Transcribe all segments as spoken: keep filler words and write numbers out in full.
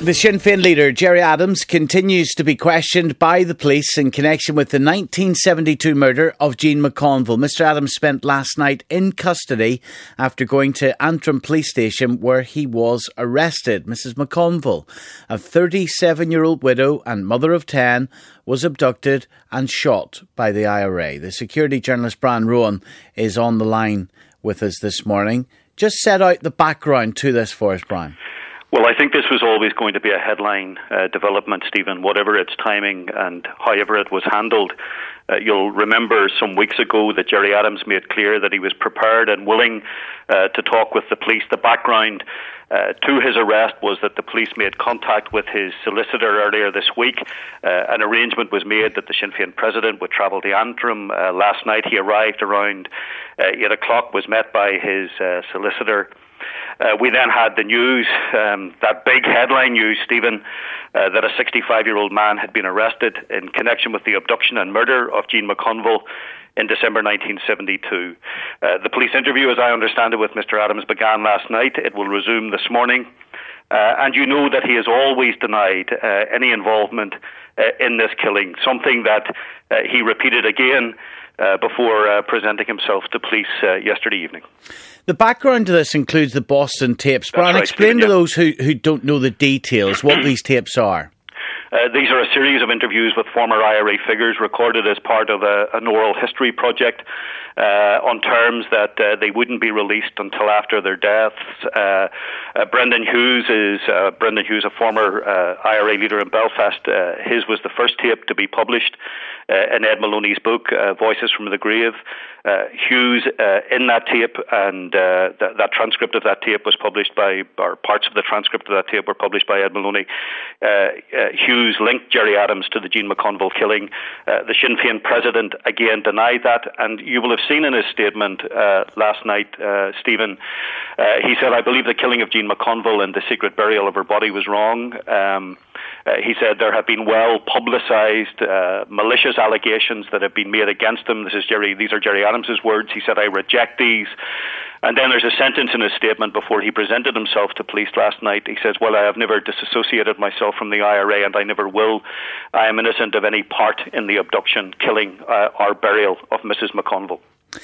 The Sinn Féin leader, Gerry Adams, continues to be questioned by the police in connection with the nineteen seventy-two murder of Jean McConville. Mister Adams spent last night in custody after going to Antrim Police Station where he was arrested. Missus McConville, a thirty-seven-year-old widow and mother of ten, was abducted and shot by the I R A. The security journalist Brian Rowan is on the line with us this morning. Just set out the background to this for us, Brian. Well, I think this was always going to be a headline uh, development, Stephen, whatever its timing and however it was handled. Uh, you'll remember some weeks ago that Gerry Adams made clear that he was prepared and willing uh, to talk with the police. The background uh, to his arrest was that the police made contact with his solicitor earlier this week. Uh, an arrangement was made that the Sinn Féin president would travel to Antrim. Uh, last night he arrived around uh, eight o'clock, was met by his uh, solicitor. Uh, we then had the news, um, that big headline news, Stephen, uh, that a sixty-five-year-old man had been arrested in connection with the abduction and murder of Jean McConville in December nineteen seventy-two. Uh, the police interview, as I understand it, with Mister Adams began last night. It will resume this morning. Uh, and you know that he has always denied uh, any involvement uh, in this killing, something that uh, he repeated again uh, before uh, presenting himself to police uh, yesterday evening. The background to this includes the Boston tapes. Brian, right, explain Stephen, to yeah. those who, who don't know the details what these tapes are. Uh, these are a series of interviews with former I R A figures recorded as part of a, an oral history project uh, on terms that uh, they wouldn't be released until after their deaths. Uh, uh, Brendan Hughes is uh, Brendan Hughes, a former uh, I R A leader in Belfast. Uh, his was the first tape to be published uh, in Ed Maloney's book, uh, Voices from the Grave. Uh, Hughes, uh, in that tape, and uh, th- that transcript of that tape was published by, or parts of the transcript of that tape were published by Ed Maloney. Uh, uh, Hughes linked Gerry Adams to the Jean McConville killing. Uh, the Sinn Féin president again denied that, and you will have seen in his statement uh, last night, uh, Stephen, uh, he said, "I believe the killing of Jean McConville and the secret burial of her body was wrong." Um, Uh, he said there have been well-publicised uh, malicious allegations that have been made against him. This is Gerry. These are Gerry Adams's words. He said, "I reject these." And then there's a sentence in his statement before he presented himself to police last night. He says, "Well, I have never disassociated myself from the I R A, and I never will. I am innocent of any part in the abduction, killing, uh, or burial of Missus McConville."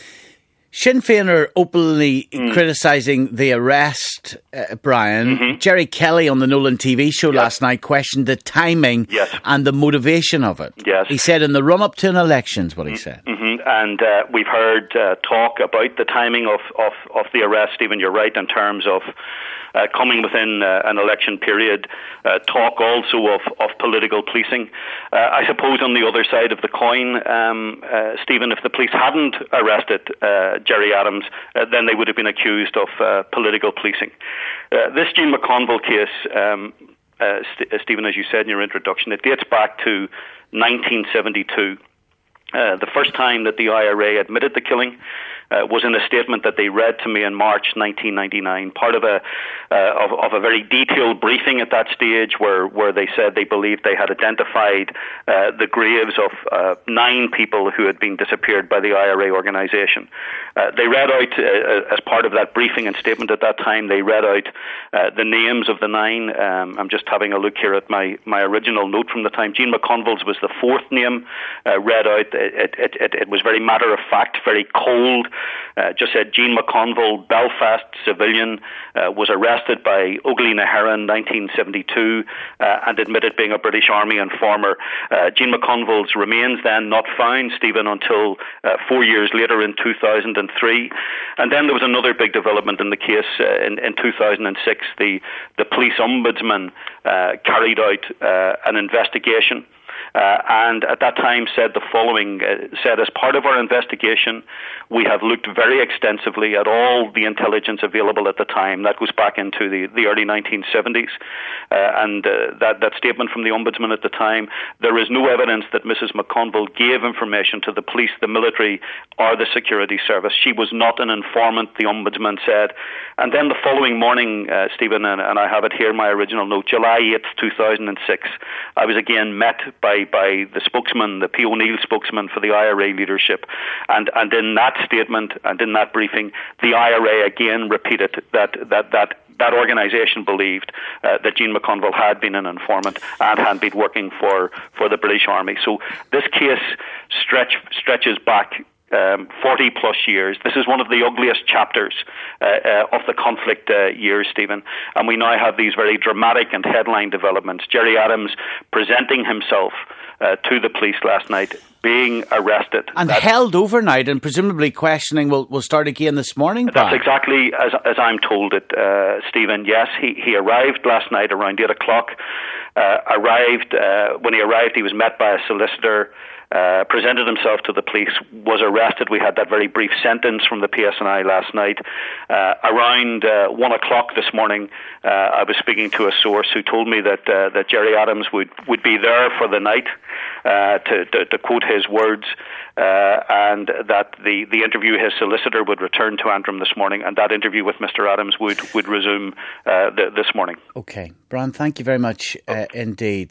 Sinn Féin are openly mm. criticising the arrest, uh, Brian. Mm-hmm. Jerry Kelly on the Nolan T V show yes. last night questioned the timing yes. and the motivation of it. Yes. He said in the run-up to an election is what he said. Mm-hmm. And uh, we've heard uh, talk about the timing of, of, of the arrest, Stephen, you're right, in terms of Uh, coming within uh, an election period, uh, talk also of, of political policing. Uh, I suppose on the other side of the coin, um, uh, Stephen, if the police hadn't arrested uh, Gerry Adams, uh, then they would have been accused of uh, political policing. Uh, this Jean McConville case, um, uh, St- Stephen, as you said in your introduction, it dates back to nineteen seventy-two. Uh, the first time that the I R A admitted the killing uh, was in a statement that they read to me in March nineteen ninety-nine, part of a uh, of, of a very detailed briefing at that stage where, where they said they believed they had identified uh, the graves of uh, nine people who had been disappeared by the I R A organisation. Uh, they read out, uh, as part of that briefing and statement at that time, they read out uh, the names of the nine. Um, I'm just having a look here at my, my original note from the time. Jean McConville's was the fourth name uh, read out. It, it, it, it was very matter-of-fact, very cold. Uh, just said Jean McConville, Belfast civilian, uh, was arrested by Óglaigh na hÉireann, nineteen seventy-two, uh, and admitted being a British Army informer. Uh, Jean McConville's remains then not found, Stephen, until uh, four years later in two thousand three. And then there was another big development in the case uh, in, in two thousand six. The, the police ombudsman uh, carried out uh, an investigation. Uh, and at that time said the following, uh, said as part of our investigation, we have looked very extensively at all the intelligence available at the time. That goes back into the, the early nineteen seventies. Uh, and uh, that, that statement from the Ombudsman at the time, there is no evidence that Missus McConville gave information to the police, the military, or the security service. She was not an informant, the Ombudsman said. And then the following morning, uh, Stephen, and, and I have it here, my original note, July eighth, two thousand six, I was again met by by the spokesman, the P. O'Neill spokesman for the I R A leadership. And, and in that statement and in that briefing, the I R A again repeated that, that, that that organisation believed uh, that Jean McConville had been an informant and had been working for, for the British Army. So this case stretch, stretches back Um, forty plus years. This is one of the ugliest chapters uh, uh, of the conflict uh, years, Stephen. And we now have these very dramatic and headline developments. Gerry Adams presenting himself uh, to the police last night, being arrested. And That's, held overnight, and presumably questioning will, will start again this morning, That's Brian. exactly as, as I'm told it, uh, Stephen. Yes, he, he arrived last night around eight o'clock. Uh, arrived, uh, when he arrived, he was met by a solicitor, Uh, presented himself to the police, was arrested. We had that very brief sentence from the P S N I last night. Uh, around uh, one o'clock this morning, uh, I was speaking to a source who told me that uh, that Gerry Adams would, would be there for the night, uh, to, to, to quote his words, uh, and that the, the interview, his solicitor would return to Antrim this morning, and that interview with Mister Adams would, would resume uh, the, this morning. Okay. Brian, thank you very much uh, indeed.